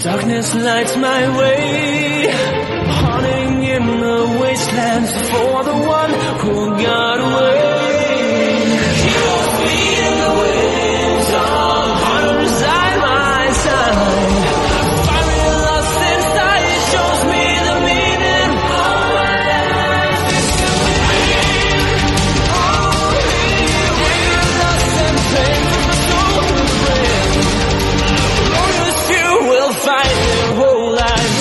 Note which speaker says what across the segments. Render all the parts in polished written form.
Speaker 1: Darkness lights my way, hunting in the wastelands for the one who got away. He holds me in the wings of hunters side by side. Find me lost inside, it shows me the meaning of my life. We're lost in pain from the soul to the brain. Longest few will fight their whole lives.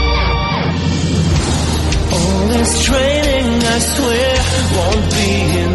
Speaker 1: Training, I swear, won't be enough.